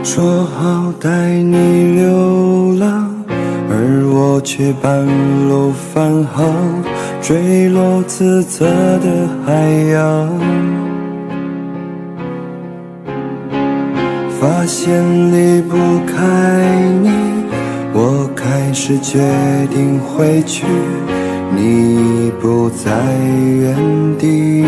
说好带你流浪，而我却半路返航，坠落自责的海洋。发现离不开你，我开始决定回去，你已不在原地。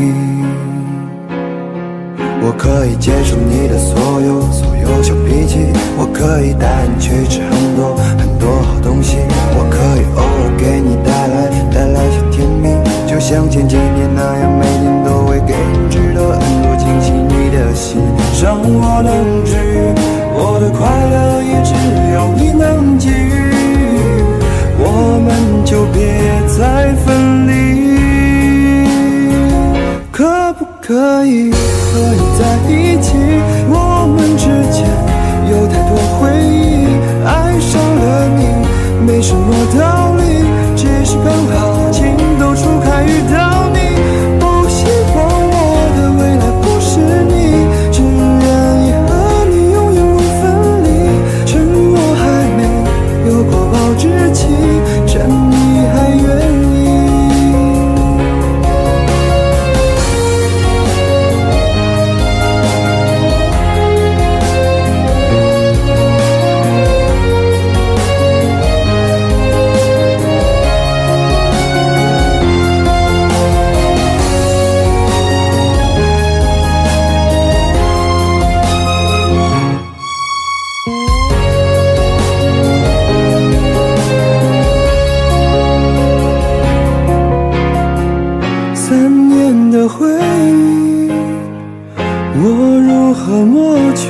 我可以接受你的所有小脾气，我可以带你去吃很多好东西，我可以偶尔给你带来些甜蜜，就像前几年那样，每天都会给你知道很多惊喜。你的心让我能治愈，我的快乐也只有你能给予，我们就别再分离。可不可以和你在一起？我们之间有太多回忆，爱上了你没什么道理，只是刚好情窦初开遇到你。不希望我的未来不是你，只愿意和你永远不分离。趁我还没有过保质期，趁你还愿意。3年的回忆，我如何抹去？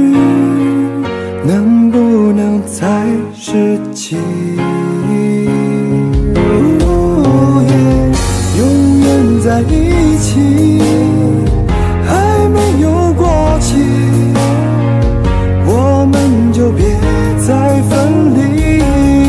能不能再拾起？永远在一起，还没有过期，我们就别再分离。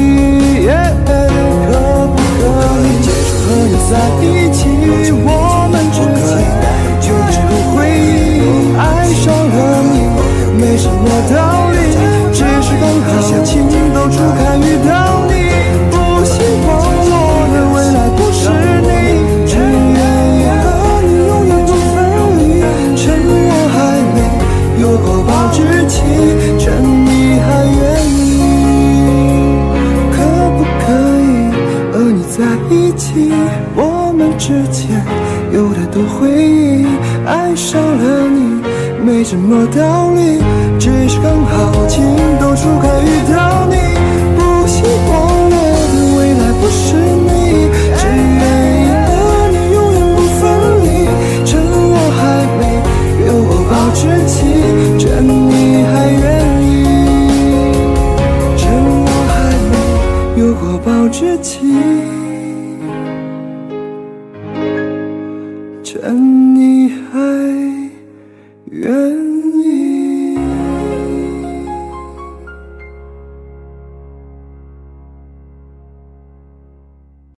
可不可以接受和你在一起？我们之间就只有回忆，爱上了你没什么道理，只是刚好情窦初开遇到你。不希望我的未来不是你，只愿意和你永远不分离。趁我还没有过保质期，趁你还愿意。可不可以和你在一起？我们之间有太多回忆，爱上了你没什么道理，只是刚好情窦初开遇到你。不希望我的未来不是你，只愿意和你永远不分离。趁我还没有过保质期，趁你还愿意。趁我还没有过保质期，趁